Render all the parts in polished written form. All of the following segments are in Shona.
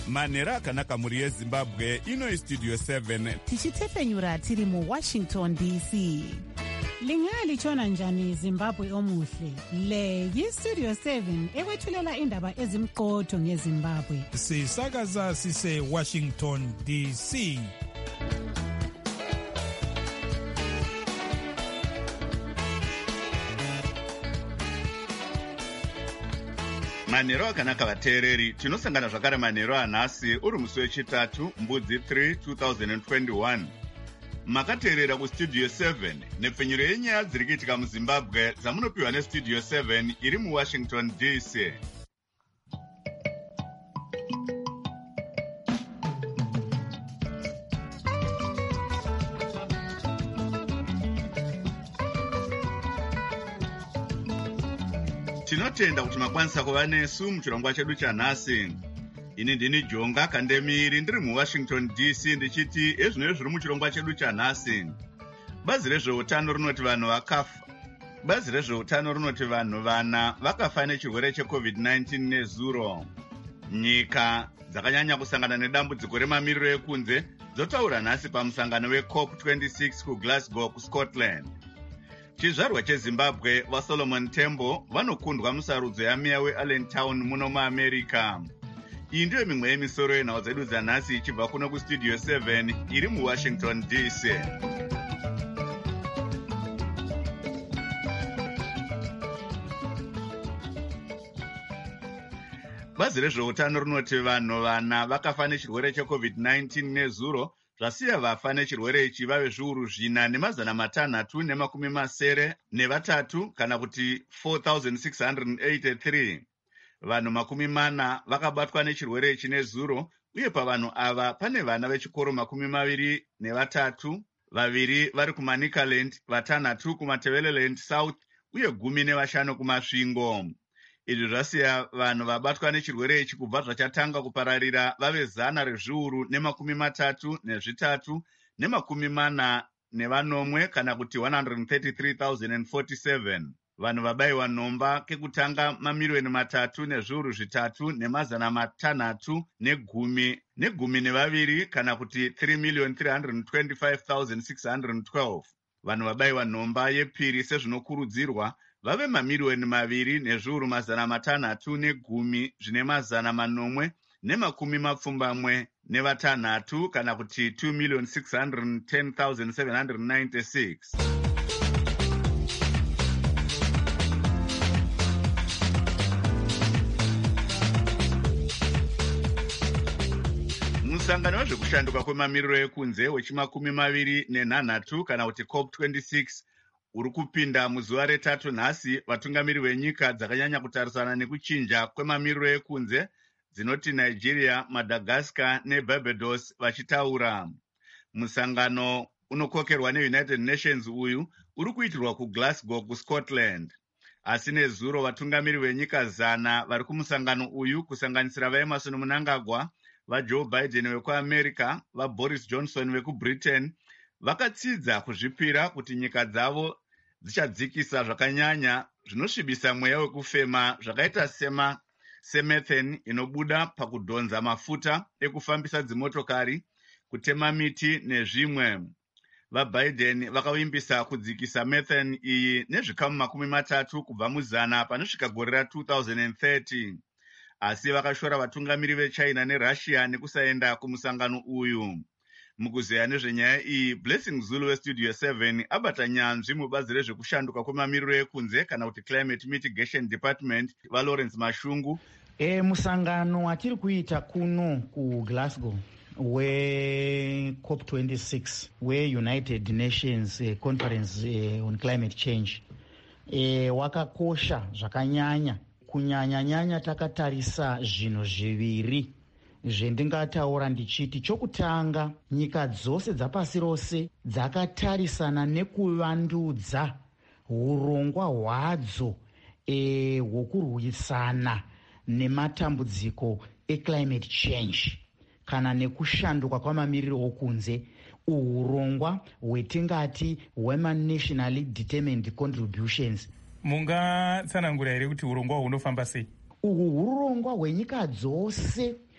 manhero akanaka mhuri yezimbabwe. Ino istudio 7 tichitepfenyura tiri muwashington dc. Lingalitshona njani Zimbabwe omuhle? Le yistudio 7 ekwethulela indaba ezimqotho ngeZimbabwe. Sisakaza sise Washington DC. manhero akanaka vateereri, tinosangana zvakare manhero anhasi uri musi wechitatu mbudzi 3 2021. Makateerera kustudio 7 nepfenyuro yenyaya dziri kuitika muzimbabwe dzamunopiwa nestudio 7 iri muwashington dc. Tinotenda kuti makwanisa kuva nesu muchirongwa chedu chanhasi. Ini ndini Jonga Kandemiri ndiri muWashington DC ndichiti ezvino zviri muchirongwa chedu chanhasi. Bazi rezveutano rinoti vanhu vakafa. Bazi rezveutano rinoti vanhu vana vakafa nechirwere cheCovid-19 nezuro. Nyika dzakanyanya kusangana nedambudziko remamiriro ekunze dzotaura nhasi pamusangano weCOP26 kuGlasgow kuScotland. Chizvarwa cheZimbabwe vaSolomon Tembo vanokundwa musarudzo yameya weAllentown muno muAmerica. Iyi ndiyo mimwe yemisoro yenhau dzedu dzanhasi ichibva kuno kustudio 7 iri muWashington DC. Bazi rezveutano rinoti vanhu vana vakafa nechirwere cheCovid-19 nezuro, zvasiya vafa nechirwere ichi vave zviuru 4,673 kana kuti 4,683. Vanhu 40 vakabatwa nechirwere ichi nezuro, uye pavanhu ava pane vana vechikoro 23, 2 vari kuManicaland, 5 kuMatebeleland South uye 15 kuMasvingo. Izvi zvasiya vanhu vabatwa nechirwere ichi kubva zvachatanga kupararira vave 133,040 kana kuti 133,047. Vanhu vabayiwa nhomba kekutanga 3,610,612 kana kuti 3,325,612. Vanhu vabayiwa nhomba yepiri sezvinokurudzirwa vave 2,610,760 kana kuti 2,610,796. Musangano wezvekushanduka kwemamiriro ekunze wechi26 kana kuti COP26 uri kupinda muzuva retatu nhasi, vatungamiri venyika dzakanyanya kutarisana nekuchinja kwemamiriro ekunze dzinoti Nigeria, Madagascar neBarbados vachitaura. Musangano unokokerwa neUnited Nations uyu uri kuitirwa kuGlasgow kuScotland. Asi nezuro vatungamiri venyika 100 vari kumusangano uyu kusanganisira vaEmerson Mnangagwa, vaJoe Biden vekuAmerica, vaBoris Johnson vekuBritain vakatsidza kuzvipira kuti nyika dzavo dzichadzikisa zvakanyanya zvinosvibisa mweya wekufema zvakaita semethane inobuda pakudhonza mafuta ekufambisa dzimotokari, kutema miti nezvimwe. VaBiden vakavimbisa kudzikisa methane iyi nezvikamu 30 kubva mu100 panosvika gore ra2030. Asi vakashora vatungamiri veChina neRussia nekusaenda kumusangano uyu. Mukuzeya nezvenyaya iyi, Blessing Zulu westudio 7 abata nyanzvi mubazi rezvekushanduka kwemamiriro ekunze kana kuti Climate Mitigation Department vaLawrence Mashungu. Musangano watiri kuita kuno kuGlasgow weCOP26 weUnited Nations Conference on Climate Change wakakosha zvakanyanya. Kunyanya takatarisa zvinhu zviviri zvendingataura ndichiti, chokutanga, nyika dzose dzapasi rose dzakatarisana nekuvandudza urongwa hwadzo hwokurwisana nematambudziko eclimate change kana nekushanduka kwamamiriro okunze, urongwa hwetingati hwema-nationally determined contributions. Mungatsanangura here kuti urongwa hunofamba sei? Uhu urongwa hwenyika dzose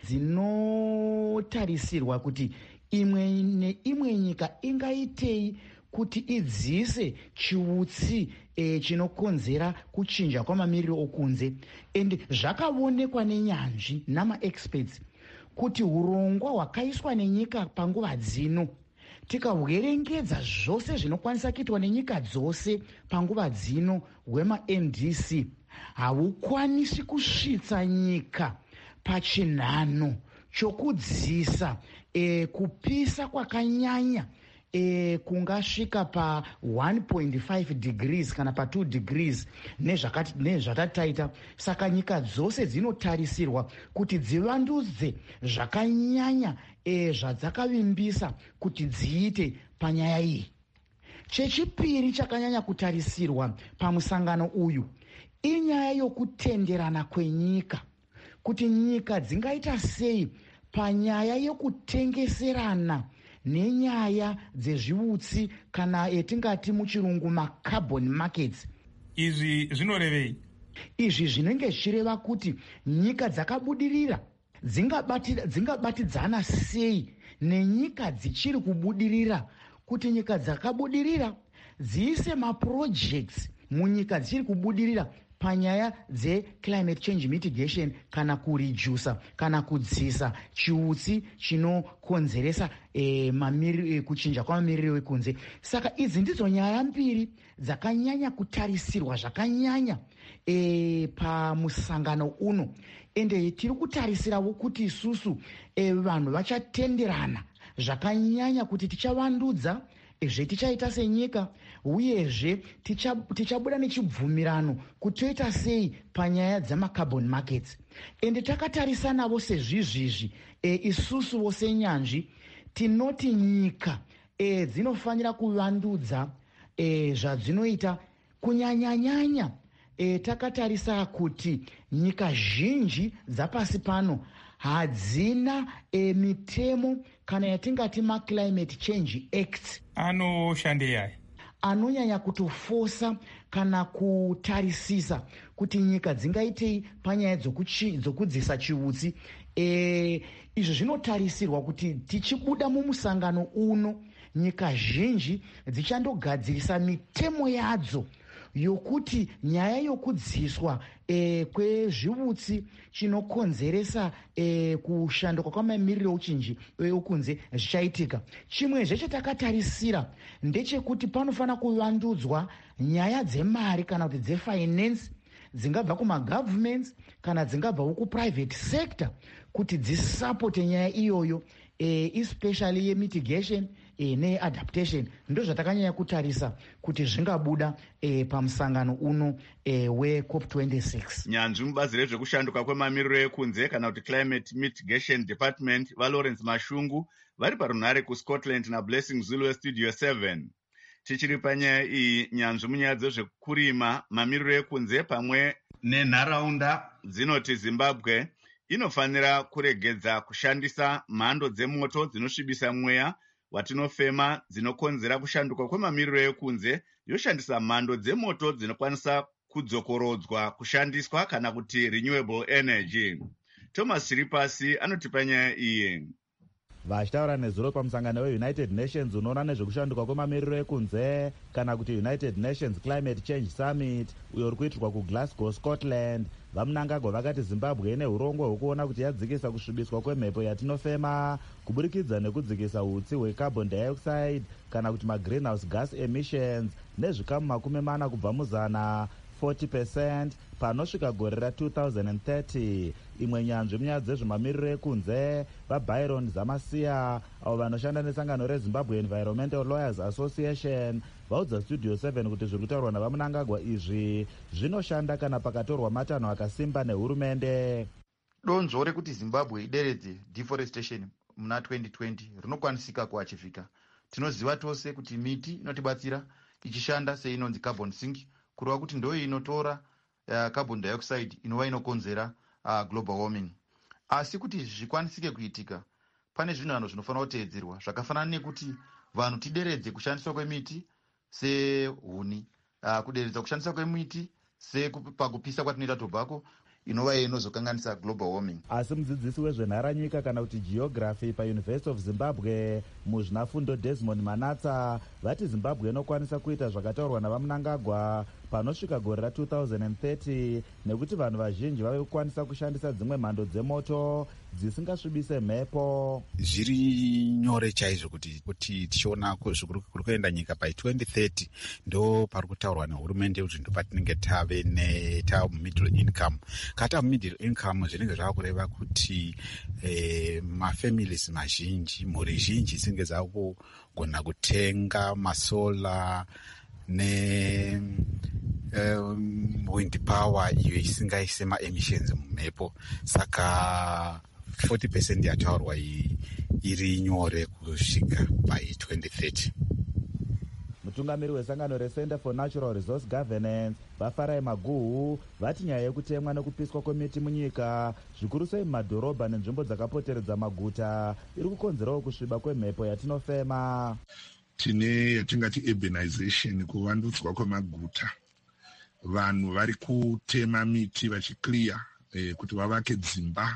dzinotarisirwa kuti imwe neimwe nyika ingaitei kuti idziise chiutsi chinokonzera kuchinja kwamamiriro okunze. And zvakaonekwa nenyanzvi namaexperts kuti urongwa hwakaiswa nenyika panguva dzino, tikahwerengedza zvose zvinokwanisa kuitwa nenyika dzose panguva dzino hwema-NDC, hahukwanisi kusvitsa nyika pachinhano chokudziisa kupisa kwakanyanya kungasvika pa 1.5 degrees kana pa 2 degrees nezvatataita. Saka nyika dzose dzinotarisirwa kuti dzivandudze zvakanyanya zvadzakavimbisa kuti dziite panyaya iyi. Chechipiri chakanyanya kutarisirwa pamusangano uyu inyaya yokutenderana kwenyika, kuti nyika dzingaita sei panyaya yokutengeserana nenyaya dzezviutsi kana etingati muchirungu macarbon markets. Izvi zvinorevei? Izvi zvinenge zvichireva kuti nyika dzakabudirira dzingabatidzana sei nenyika dzichiri kubudirira, kuti nyika dzakabudirira dziise maprojects munyika dzichiri kubudirira panyaya dze-climate change mitigation kana kuredusa kana kudzisa chiutsi chinokonzeresa kuchinja kwamamiriro ekunze. Saka idzi ndidzo nyaya mbiri dzakanyanya kutarisirwa zvakanyanya pamusangano uno, ende tiri kutarisirawo kuti isusu vanhu vachatenderana zvakanyanya kuti tichavandudza zvetichaita senyika, uyezve tichabuda nechibvumirano kuti toita sei panyaya dzamacarbon markets. Ende takatarisanawo sezvizvizvi isusuwo senyanzvi tinoti nyika dzinofanira kuvandudza zvadzinoita kunyanyanyanya. Takatarisa kuti nyika zhinji dzapasi pano hadzina mitemo kana yatingati maclimate change acts. Anoshandei? Anonyanya kutofosa kana kutarisisa kuti nyika dzingaitei panyaya dzokudzisa chiutsi. Izvo zvinotarisirwa kuti tichibuda mumusangano uno nyika zhinji dzichandogadzirisa mitemo yadzo yokuti nyaya yokudziswa kwezviutsi chinokonzeresa kushanduka kwamamiriro okunze zvichaitika. Chimwezve chatakatarisira ndechekuti panofanira kuvandudzwa nyaya dzemari kana kuti dzefinance dzingabva kumagovernments kana dzingabvawo kuprivate sector kuti dzisapote nyaya iyoyo, especially yemitigation neadaptation. Ndo zvatakanyanya kutarisa kuti zvingabuda pamusangano uno weCOP26. Nyanzvi mubazi rezvekushanduka kwemamiriro ekunze kana kuti Climate Mitigation Department vaLawrence Mashungu vari parunhare kuScotland naBlessing Zulu weStudio 7. Tichiri panyaya iyi, nyanzvi munyaya dzezvekurima mamiriro ekunze pamwe nenharaunda dzinoti Zimbabwe inofanira kuregedza kushandisa mhando dzemoto dzinosvibisa mweya watinofema dzinokonzera kushanduka kwemamiriro ekunze, yoshandisa mhando dzemoto dzinokwanisa kudzokorodzwa kushandiswa kana kuti renewable energy. Thomas Chiripasi anotipa nyaya iyi. Vachitaura nezuro pamusangano weUnited Nations unoona nezvekushanduka kwemamiriro ekunze kana kuti United Nations Climate Change Summit uyo uri kuitirwa kuGlasgow, Scotland. Vamunangagwa vakati Zimbabwe ine urongwa hwekuona kuti yadzikisa kusvibiswa kwemhepo yatinofema kuburikidza nekudzikisa utsi hwecarbon dioxide kana kuti magreenhouse gas emissions nezvikamu 40 kubva muzana 40% panosvika gore ra2030. Imwe nyanzvi munyaya dzezvemamiriro ekunze vaByron Zamasiya avo vanoshanda nesangano reZimbabwe Environmental Lawyers Association vaudza Studio 7 kuti zviri kutaurwa navamunangagwa izvi zvinoshanda kana pakatorwa matanho akasimba nehurumende. Donzvo rekuti Zimbabwe ideredze deforestation muna 2020 rinokwanisika kuachivhika. Tinoziva tose kuti miti inotibatsira ichishanda seinonzi carbon sink, kureva kuti ndo inotora carbon dioxide inova inokonzera global warming. Asi kuti zvikwanisike kuitika pane zvinhu zvinofanira kuteedzerwa zvakafanana nekuti vanhu tideredze kushandiswa kwemiti sehuni, kuderedza kushandiswa kwemiti sepakupisa kwatinoita tobacco. inova inozokanganisa global warming. Asi mudzidzisi wezvenharanyika kana kuti geography paUniversity of Zimbabwe muzvinafundo Desmond Manatsa vati Zimbabwe inokwanisa kuita zvakataurwa navaMnangagwa panosvika gore ra2030 nekuti vanhu vazhinji vave kukwanisa kushandisa dzimwe mhando dzemoto dzisingasvibise mhepo. Zviri nyore chaizvo kuti tichiona kuri kuenda nyika by 2030 ndo pari kutaurwa nehurumende kuti ndo patinenge tave middle income. Kata middle income zvinenge zvava kureva kuti mafamilies mazhinji, mhuri zhinji dzinenge dzava kugona kutenga masola wind power iyo isingaise ma-emissions mumhepo. Saka 40% yataurwa iri nyore kusvika by 2030. Mutungamiri wesangano reCenter for Natural Resource Governance Vafarai Maguhu vati nyaya yekutemwa nekupiswa kwemiti munyika zvikuru sei mumadhorobha nenzvimbo dzakapoteredza maguta iri kukonzerawo kusviba kwemhepo yatinofema. Tine yatingati urbanization, kuvandudzwa kwemaguta. Vanhu vari kutema miti vachiclear kuti vavake dzimba.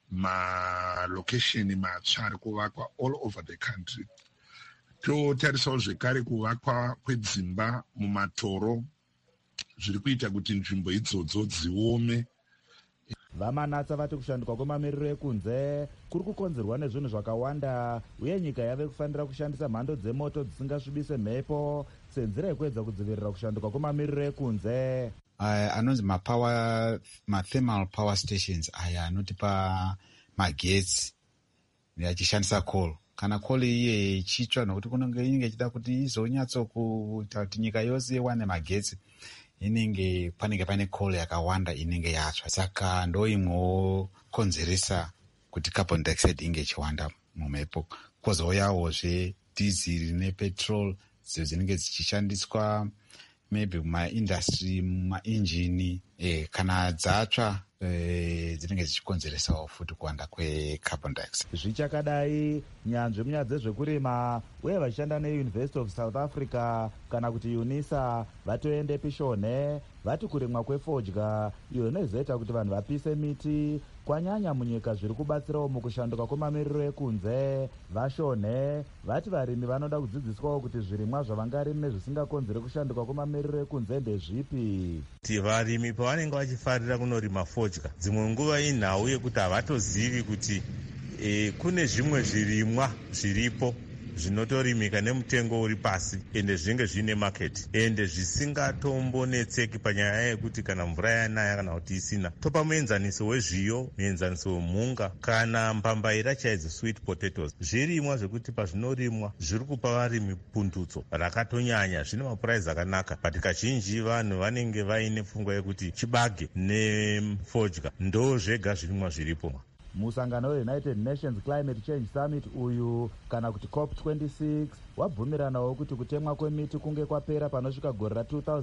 Malokesheni matsva ari kuvakwa all over the country. Totarisawo zvekare kuvakwa kwedzimba mumatoro zviri kuita kuti nzvimbo idzodzo dziome. Vamanatsa vati kushanduka kwemamiriro ekunze kuri kukonzerwa nezvinhu zvakawanda uye nyika yave kufanira kushandisa mhando dzemoto dzisingasvibise mhepo senzira yekuedza kudzivirira kushanduka kwemamiriro ekunze. Anonzi ma-thermal power stations aya anotipa magetsi yachishandisa coal. Kana coal iye ichitsva nokuti inenge ichida kuti izonyatsokuita kuti nyika yose iwane magetsi, panenge pane coal yakawanda inenge yatsva. Saka ndo imwewo konzeresa kuti carbon dioxide inge ichiwanda mumhepo. Kwozouyawo diesel nepetrol dzinenge dzichishandiswa maybe mumaindustry, mumainjini, kana dzatsva dzinenge dzichikonzeresawo futi kuwanda kwecarbon dioxide. Zvichakadai nyanzvi munyaya dzezvekurima uye vachishanda neUniversity of South Africa kana kuti UNISA vatoende pishonhe vati kurimwa kwefodya iyo inozoita kuti vanhu vapise miti kwanyanya munyika zviri kubatsirawo mukushanduka kwemamiriro ekunze. Vashonhe vati varimi vanoda kudzidziswawo kuti zvirimwa zvavangarime zvisingakonzere kushanduka kwemamiriro ekunze ndezvipi. Kuti varimi pavanenge vachifarira kunorima fodya, dzimwe nguva inhau yekuti havatozivi kuti kune zvimwe zvirimwa zviripo zvinotorimika nemutengo uri pasi ende zvinenge zvine market ende zvisingatombonetseki panyaya yekuti kana mvura yanaya kana kuti isina. Topa muenzaniso wezviyo, muenzaniso wemhunga kana mbambaira chaidzo sweet potatoes. Zvirimwa zvekuti pazvinorimwa zviri kupa varimi pundutso rakatonyanya, zvine mapuraizi akanaka, but kazhinji vanhu vanenge vaine pfungwa yekuti chibage nefodya ndo zvega zvirimwa zviripo. Musangano weUnited Nations Climate Change Summit uyu kana kuti COP26 wabvumiranawo kuti kutemwa kwemiti kunge kwapera panosvika gore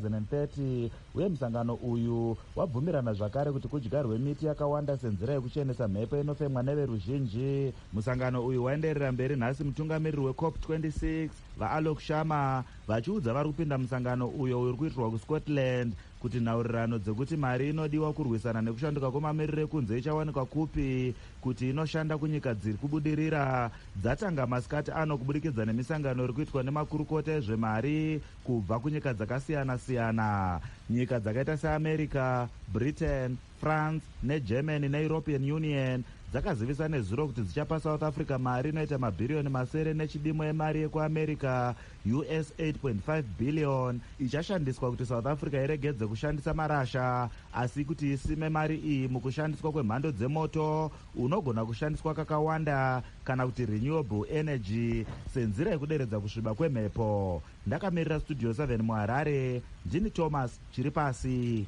ra2030 uye musangano uyu wabvumirana zvakare kuti kudyarwe miti yakawanda senzira yekuchenesa mhepo inofemwa neveruzhinji. Musangano uyu waenderera mberi nhasi mutungamiriri weCOP26 vaAlok Sharma vachiudza vari kupinda musangano uyo uri kuitirwa kuScotland kuti nhaurirano dzekuti mari inodiwa kurwisana nekushanduka kwemamiriro ekunze ichawanikwa kupi kuti inoshanda kunyika dziri kubudirira dzatanga masikati ano kubudikidza nemisangano iri kuitwa nemakurukota ezvemari kubva kunyika dzakasiyana-siyana. Nyika dzakaita seAmerica, Britain, France neGermany neEuropean Union dzakazivisa nezuro kuti dzichapa South Africa mari inoita mabhiriyoni masere nechidimo yemari yekuAmerica US 8.5 billion ichashandiswa kuti South Africa iregedze kushandisa marasha asi kuti isime mari iyi mukushandiswa kwemhando dzemoto unogona kushandiswa kakawanda kana kuti renewable energy senzira yekuderedza kusviba kwemhepo. Ndakamirira Studio 7 muHarare, ndini Thomas Chiripasi.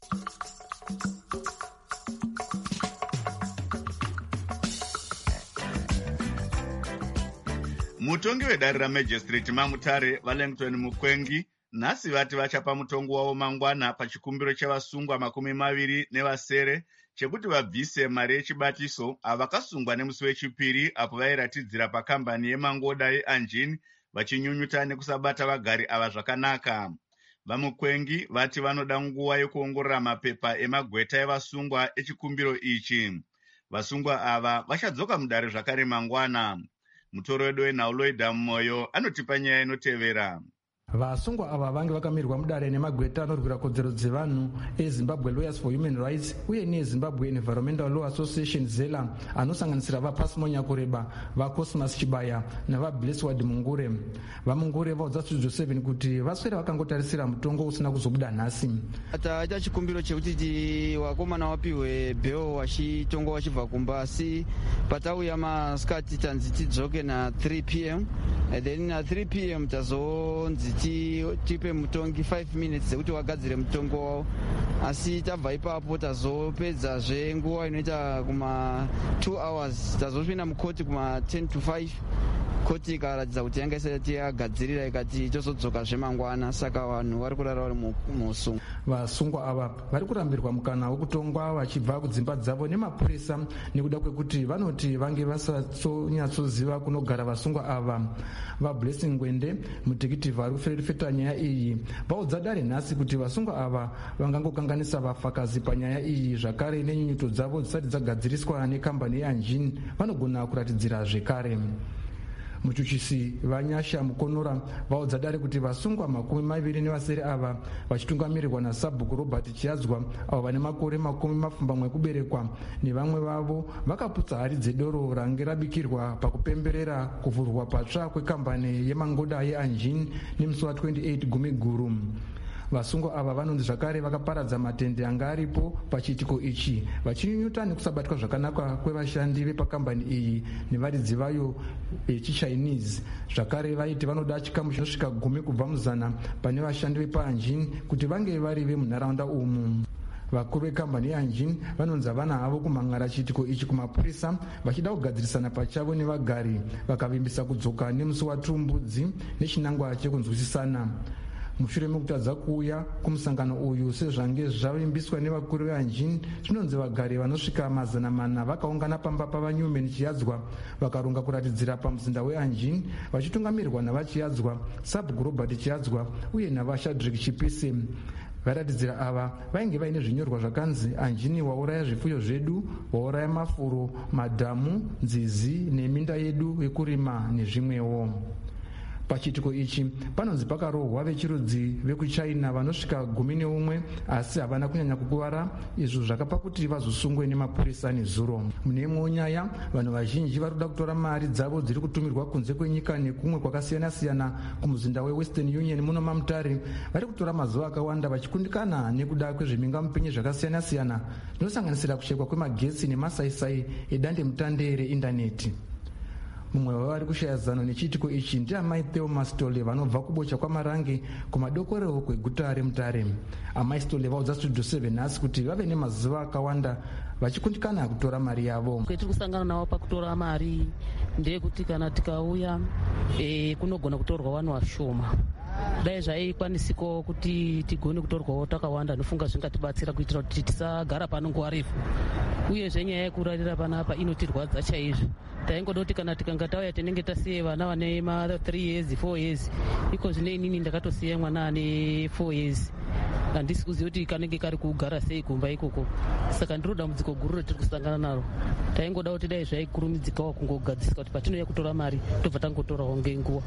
Mutongi wedare raMagistrate Mamutare Valenton Mukwengi nhasi vati vachapa mutongo wavo mangwana pachikumbiro chevasungwa 20 nevasere chekuti vabvise mari yechibatiso avakasungwa nemusi wechipiri apo vairatidzira pakambani yemangoda yeAnjin vachinyunyuta nekusabata vagari ava zvakanaka. vamukwengi vati vanoda nguva yekuongorora mapepa emagweta evasungwa echikumbiro ichi. Vasungwa ava vachadzoka mudare zvakare mangwana. Mutoro wedu wenhauloida Moyo anotipa nyaya inotevera. Vasungwa ava vange vakamirwa mudare nemagweta anorwira kodzero dzevanhu eZimbabwe Lawyers for Human Rights uye neZimbabwe Environmental Law Association ZELA, anosanganisira vaPasmo Nyakureba, vaCosmas Chibaya navaBlessward Mungure. VaMungure vaudza Studio 7 kuti vaswera vakangotarisira mutongo usina kuzobuda nhasi. Taita chikumbiro chekuti vakomana vapiwe bheo vachitongwa vachibva kumba, asi patauya masikati tanzi tidzoke na 3 p.m. then na 3 p.m. tazonzi tipe mutongi 5 minutes dzekuti wagadzire mutongo wavo, asi tabva ipapo tazopedzazve nguva inoita kuma 2 hours tazopinda mukoti kuma 10 to 5. Koti ikaratidza kuti yanga isati yagadzirira ikati tozodzoka zvemangwana, saka vanhu vari kurara vari musungo. Vasungwa ava vari kurambirwa mukana wekutongwa vachibva kudzimba dzavo nemapurisa nekuda kwekuti vanoti vange vasatonyatsoziva kunogara vasungwa ava. VaBlessing Ngwende, mutekitivhi ari kuferefeta nyaya iyi, vaudza dare nhasi kuti vasungwa ava vangangokanganisa vafakazi panyaya iyi, zvakare nenyunyuto dzavo dzisati dzagadziriswa nekambani yeAnjin vanogona kuratidzira zvekare. Muchuchisi Vanyasha Mukonora vaudza dare kuti vasungwa 27 ava vachitungamirirwa naSabhuku Robert Chiadzwa, avo vane makore 20 ekuberekwa, nevamwe vavo vakaputsa hari dzedoro range rabikirwa pakupemberera kuvhurwa patsva kwekambani yemangoda yeAnjin nemusi wa28 Gumiguru. Vasungwa ava vanonzi zvakare vakaparadza matende anga aripo pachiitiko ichi, vachinyunyuta nekusabatwa zvakanaka kwevashandi vepakambani iyi nevaridzi vayo vechiChinese. Zvakare vaiti vanoda chikamu chinosvika 10 kubva muzana pane vashandi vepaAnjin kuti vange vari vemunharaunda umu. Vakuru vekambani yeAnjin vanonzi havana havo kumhan'ara chiitiko ichi kumapurisa, vachida kugadzirisana pachavo nevagari, vakavimbisa kudzoka nemusi waTumbudzi nechinangwa chekunzwisisana. Mushure mekutadza kuuya kumusangano uyu sezvange zvavimbiswa nevakuru veAnjin, zvinonzi vagari vanosvika 400 vakaungana pamba pavaNewman Chiadzwa vakaronga kuratidzira pamuzinda weAnjin, vachitungamirirwa navaChiadzwa, Sabhuku Robert Chiadzwa uye navaShadrack Chipise. Varatidzira ava vainge vaine zvinyorwa zvakanzi Anjini wauraya zvifuyo zvedu, wauraya mafuro, madhamu, nzizi neminda yedu yekurima nezvimwewo. Pachiitiko ichi panonzi pakarohwa vechirudzi vekuChina vanosvika 11 asi havana kunyanya kukuvara, izvo zvakapa kuti vazosungwe nemapurisa nezuro. Mune imwewo nyaya, vanhu vazhinji vari kuda kutora mari dzavo dziri kutumirwa kunze kwenyika nekumwe kwakasiyana-siyana kumuzinda weWestern Union muno maMutare, vari kutora mazuva akawanda vachikundikana nekuda kwezvemingamupenyu zvakasiyana-siyana zvinosanganisira kushekwa kwemagetsi nemasaisai edandemutande reindaneti. Mumwe wavari kushaya zano nechiitiko ichi ndiamai Theo Mastole vanobva kubocha kwaMarange kumadokorero kweguta reMutare. Amai Stole vaudza Studio 7 nhasi kuti vave nemazuva akawanda vachikundikana kutora mari yavo. Tiri kusangana navo pakutora mari ndeyekuti kana tikauya kunogona kutorwa vanhu vashoma. Dai zvaikwanisiko kuti tigone kutorwawo takawanda, nofunga zvingatibatsira kuitira kuti tisagara pano nguva refu. Uyezve nyaya yekurarira panapa inotirwadza chaizvo. Taingoda kuti kana tikanga tauya tinenge tasiye vana vane 3 years 4 years, iko zvine inini ndakatosiya mwana ane 4 years. Handisi kuziva kuti kanenge kari kugara sei kumba ikoko. Saka ndiro dambudziko guru ratiri kusangana naro. Taingoda kuti dai zvaikurumidzikawo kungogadziswa kuti patinouya kutora mari tobva tangotorawo ngenguva.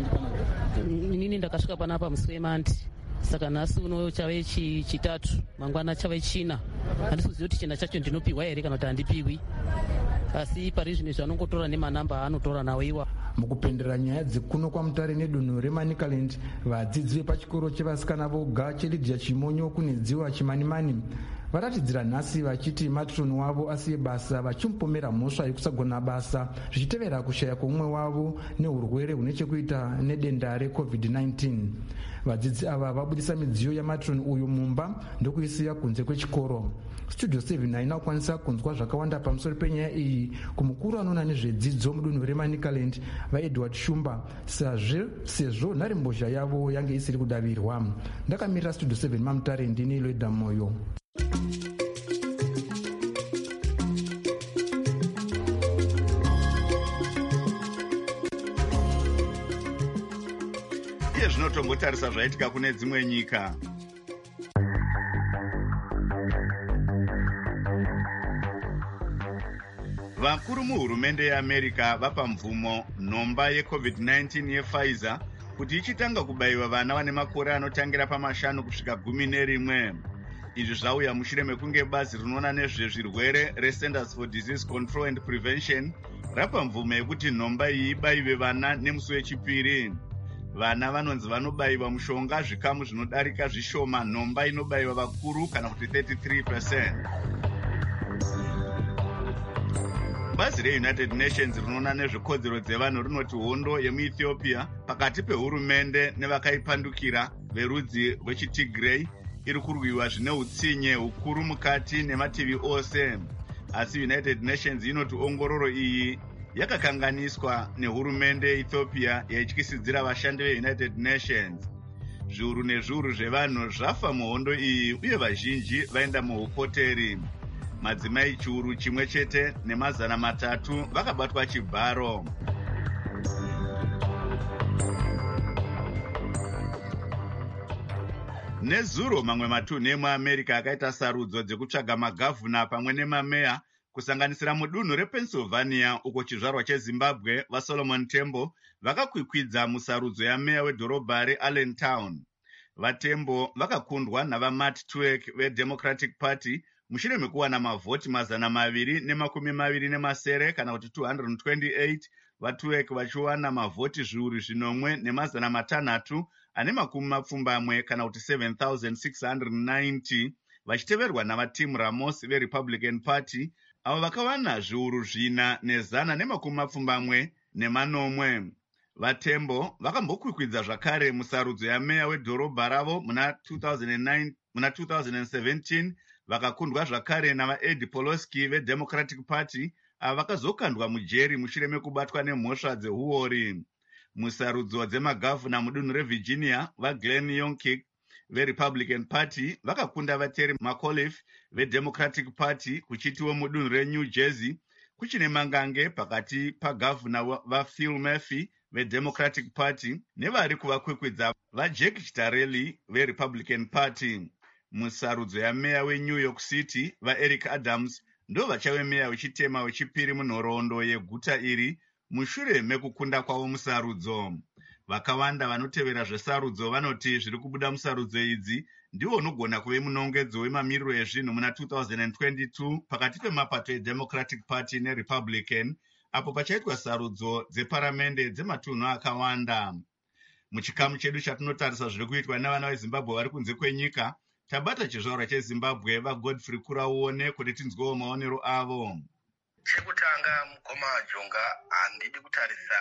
Inini ndakasvika panapa musi weMandi, saka nhasi uno chave chitatu, mangwana chave china. Handisi kuziva kuti china chacho ndinopiwa here kana kuti handipiwi, asi pari zvino zvanongotora nemanamba aanotora nawo iwa. Mukupendera nyaya dzekuno kwaMutare nedunhu reManicaland, vadzidzi vepachikoro chevasikana voga cheLydia Chimonyo kunedziwa Chimanimani varatidzira nhasi vachiti matron wavo asiye basa vachimupomera mhosva yekusagona basa zvichitevera kushaya kwomumwe wavo neurwere hune chekuita nedenda reCovid-19. Vadzidzi ava vabudisa midziyo yamatron uyu mumba ndokuisiya kunze kwechikoro. Studio 7 haina kukwanisa kunzwa zvakawanda pamusoro penyaya iyi kumukuru anoona nezvedzidzo mudunhu reManicaland vaEdward Shumba, sezvo nharembozha yavo yange isiri kudavirwa. Ndakamirira Studio 7 maMutare, ndini Loida Moyo. tinotombotarisa zvaitika kune dzimwe nyika. Vakuru muhurumende yeAmerica vapa mvumo nhomba yeCovid-19 yePfizer kuti ichitanga kubayiwa vana vane makore anotangira pa5 kusvika 11. Izvi zvauya mushure mekunge bazi rinoona nezvezvirwere reCenters for Disease Control and Prevention rapa mvumo yekuti nhomba iyi ibayiwe vana nemusi wechipiri. Vana vanonzi vanobayiwa mushonga zvikamu zvinodarika zvishoma nhomba inobayiwa vakuru kana kuti 33%. Bazi reUnited Nations rinoona nezvekodzero dzevanhu rinoti hondo yemuEthiopia pakati pehurumende nevakaipandukira verudzi rwechiTigray iri kurwiwa zvine utsinye hukuru mukati nemativi ose. Asi United Nations inoti ongororo iyi yakakanganiswa nehurumende yeEthiopia yaityisidzira vashandi veUnited Nations. Zviuru nezviuru zvevanhu zvafa muhondo iyi uye vazhinji vaenda muhupoteri. Madzimai chiuru chimwe chete nemazana 3 vakabatwa chibharo. Nezuro mamwe matunhu emuAmerica akaita sarudzo dzekutsvaga magavhuna pamwe nemameya kusanganisira mudunhu rePennsylvania uko chizvarwa cheZimbabwe vaSolomon Tembo vakakwikwidza musarudzo yameya wedhorobha reAllentown. VaTembo vakakundwa navaMatt Tuek veDemocratic Party mushure mekuwana mavhoti 227 kana kuti 228, vaTuek vachiwana mavhoti zviuru 1,600 ane makumi mapfumbamwe kana kuti 7,690, vachiteverwa navaTim Ramos veRepublican Party avo vakawana zviuru 4,480. VaTembo vakambokwikwidza zvakare musarudzo yameya wedhorobha ravo muna 2017 vakakundwa zvakare navaEd Poloski veDemocratic Party ava vakazokandwa mujeri mushure mekubatwa nemhosva dzeuori. Musarudzo dzemagavhuna mudunhu reVirginia vaGlenn Youngkin veRepublican Party vakakunda vaTerry McAuliffe veDemocratic Party, kuchitiwo mudunhu reNew Jersey kuchine mangange pakati pagavhuna vaPhil Murphy veDemocratic Party nevari kuvakwikwidza vaJack Ciattarelli veRepublican Party. Musarudzo yameya weNew York City vaEric Adams ndo vachave meya wechitema wechipiri munhoroondo yeguta iri mushure mekukunda kwavo musarudzo. Vakawanda vanotevera zvesarudzo vanoti zviri kubuda musarudzo idzi ndiwo unogona kuve munongedzo wemamiriro ezvinhu muna 2022 pakati pemapato eDemocratic Party neRepublican apo pachaitwa sarudzo dzeparamende dzematunhu akawanda. Muchikamu chedu chatinotarisa zviri kuitwa navana veZimbabwe vari kunze kwenyika, tabata chizvarwa cheZimbabwe vaGodfrey Kurauone kuti tinzwewo maonero avo. Chekutanga mukoma Jonga, handidi kutarisa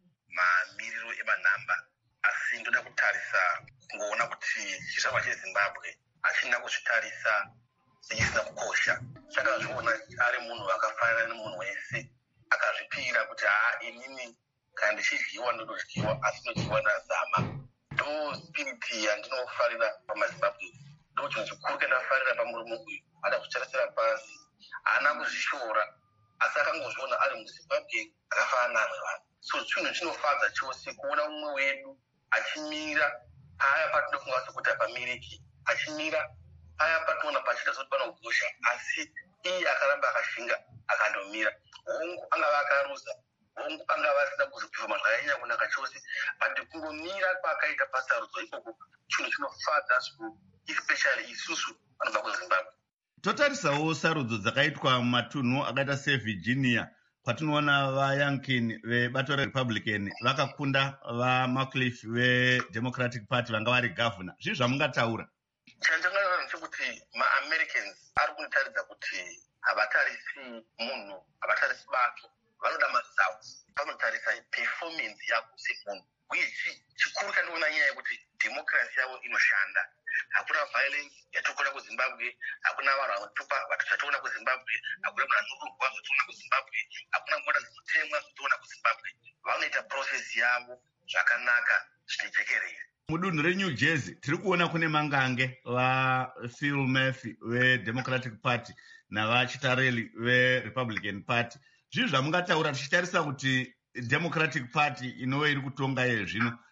mamiriro emanhamba, asi ndoda kutarisa ngoona kuti chizvarwa cheZimbabwe hachina kuzvitarisa sechisina kukosha. Chakazviona ari munhu akafanana nemunhu wese, akazvipira kuti inini kana ndichidyiwa ndododyiwa, asi ndodyiwa nazama. Ndo spiriti yandinofarira pamaZimbabwe. Ndo chinhu chikuru kandafarira pamurume uyu, ada kuzvitarisira pasi, haana kuzvishora, asi akangozviona ari muZimbabwe akafanana namwe vanhu. So chinhu chinofadza chose kuona mumwe wedu achimira paya patinoda kunga sekuti hapamiriki, achimira paya patinoona pachiita sekuti pano kukosha, asi iye akaramba akashinga akandomira. Hongu angava akaruza, hongu angava asina kuzopifama zvakanyanya kunaka chose, but kungomira kwaakaita pasarudzo ikoko chinhu chinofadza zvikuru, especially isusu vanobva kuZimbabwe. Totarisawo sarudzo dzakaitwa mumatunhu akaita seVirginia patinoona vaYoungkin vebato reRepublican vakakunda vaMcAuliffe veDemocratic Party vanga vari gavhuna. Zvii zvamungataura? Chandangana chekuti maAmericans ari kunitaridza kuti havatarisi munhu, havatarisi bato, vanoda maresults, vanotarisa performance yako semunhu. Uye chikuru chandiona nyaya yekuti democracy yavo inoshanda. Hakuna violence yatokona kuZimbabwe, hakuna vanhu vanotupa vatatoona kuZimbabwe, hakuna vanhu vanotoona kuZimbabwe, hakuna mota dzinotemwa dzinotoona kuZimbabwe. Vanoita process yavo zvakanaka zvinejekerere. Mudunhu reNew Jersey tiri kuona kune mangange vaPhil Murphy veDemocratic Party navaCiattarelli veRepublican Party. Zvii zvamungataura tichitarisa kuti Democratic Party inove iri kutonga iye zvino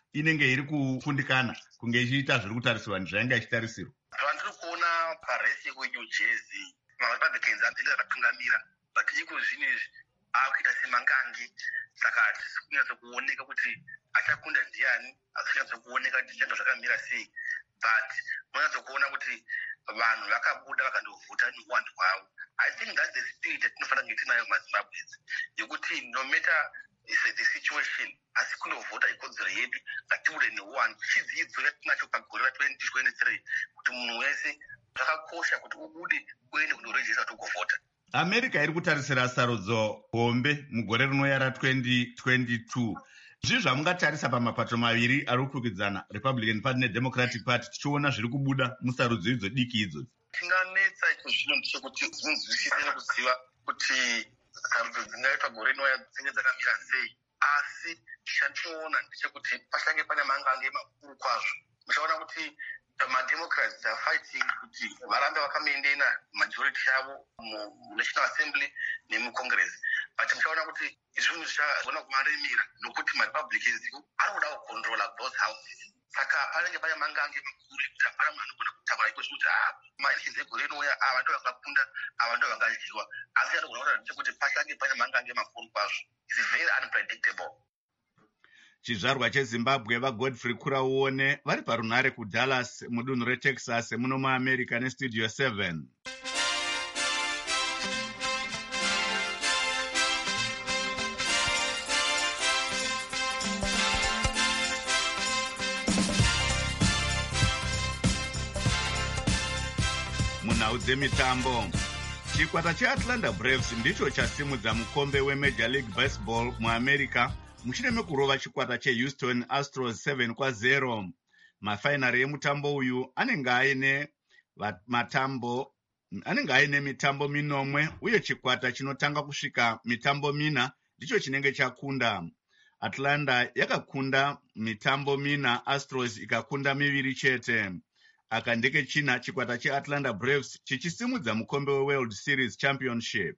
inenge iri kufundikana kunge ichiita zviri kutarisirwa nezvainge ichitarisirwa? Zvandiri kuona paresi yekuNew Jersey, maRepublicans anenge akatungamira, but iko zvinezvi akuita semangangi, saka hatisi kunyatsa kuoneka kuti achakunda ndiani, hatisi kuoneka kuti zvinhu zvakamira sei, but munatsa kuona kuti vanhu vakabuda vakandovhota neuwandu hwavo. I think that's the spirit yatinofanira kunge tinayo muZimbabweans, yekuti no matter the situation, asi kunovhota ikodzero yedu, ngatibude neuwandu. Chidzidzo yatinacho pagore ra2023 kuti munhu wese zvakakosha kuti ubude uende kundorejista kuti ugovhota. America iri kutarisira sarudzo hombe mugore rinouya ra2022. Zvii zvamungatarisa pamapato maviri ari kukwikwidzana, Republican Party neDemocratic Party, tichiona zviri kubuda musarudzo idzo diki idzo? Chinganetsa zvino ndechekuti zinzwisise nekuziva kuti sarudzo dzingaitwa gore rinouya dzinenge dzakamira sei, asi chandinoona ndechekuti pachange pane mangange makuru kwazvo. Muchaona kuti maDemocrats are fighting kuti varambe vakamentena majority yavo muNational Assembly nemuCongress, but muchaona kuti zvinhu zvichagona kumaremera nokuti maRepublicans ari kuda kucontrola both houses. Saka panenge pane mangange makuru ekuti hapana munhu anogona kutaura iko zvekuti maelections egore rinouya ava ndo vakakunda, ava ndo vangadyiwa, asi anogona kuratidza kuti pachange pane mangange makuru kwazvo. It's very unpredictable. Chizvarwa cheZimbabwe vaGodfrey Kurauone vari parunhare kuDallas mudunhu reTexas muno muAmerica neStudio 7. Munhau dzemitambo, chikwata cheAtlanta Braves ndicho chasimudza mukombe weMajor League Baseball muAmerica mushure mekurova chikwata cheHouston Astros 7-0. Mafainari emutambo uyu anenge aine mitambo minomwe, uye chikwata chinotanga kusvika mitambo mina ndicho chinenge chakunda. Atlanta yakakunda mitambo mina, Astros ikakunda miviri chete. Aka ndeke china chikwata cheAtlanta Braves chichisimudza mukombe weWorld Series Championship.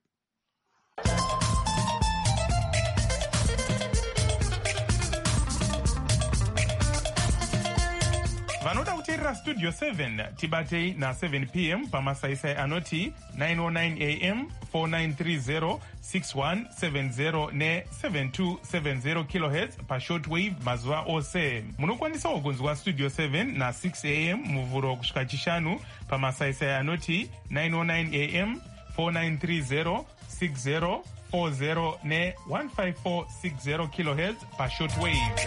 Vanoda kuteerera Studio 7 tibatei na7 p.m. pamasaisai anoti 909 am 4930 6170 ne7270 kHz pashortwave mazuva ose. Munokwanisawo kunzwa Studio 7 na6 am muvhuro kusvika chishanu pamasaisai anoti 909 am 4930 6040 ne1540 kHz pashortwave.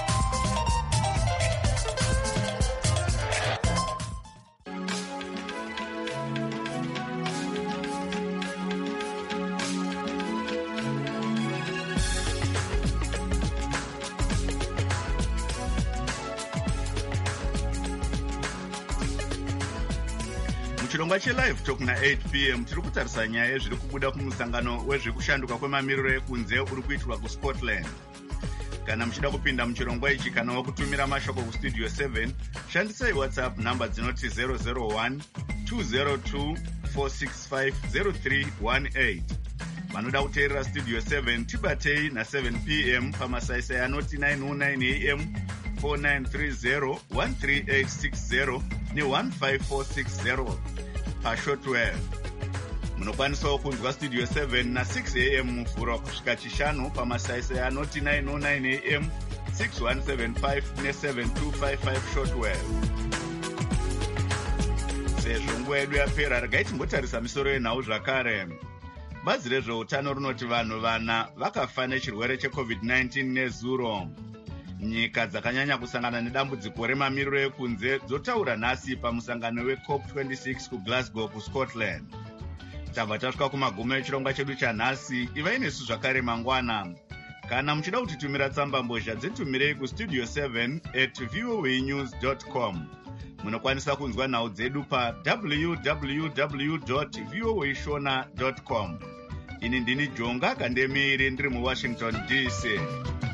Chirongwa cheLive Talk na8 p.m. tiri kutarisa nyaya yezviri kubuda kumusangano wezvekushanduka kwemamiriro ekunze uri kuitirwa kuScotland. Kana muchida kupinda muchirongwa ichi kana wakutumira mashoko kuStudio 7, shandisai WhatsApp namba dzinoti 001 202 465 0318. Vanoda kuteerera Studio 7 tibatei na7 p.m. pamasaisai anoti 909 am 4930 13860 ne15460 pashortwave. Munokwanisawo kunzwa Studio 7 na6 am muvhuro kusvika chishanu pamasaisai anoti 909 am 6175 ne7255 shortwave. Sezvo nguva yedu yapera, regai timbotarisa misoro yenhau zvakare. Bazi rezveutano rinoti vanhu vana vakafa nechirwere cheCovid-19 nezuro. Nyika dzakanyanya kusangana nedambudziko remamiriro ekunze dzotaura nhasi pamusangano weCOP26 kuGlasgow kuScotland. Tabva tasvika kumagumo echirongwa chedu chanhasi. Ivai nesu zvakare mangwana. Kana muchida kutitumira tsamba mbozha dzitumirei kustudio 7@voanews.com. Munokwanisa kunzwa nhau dzedu pa www.voashona.com. Ini ndini Jonga Kandemiri ndiri muWashington DC.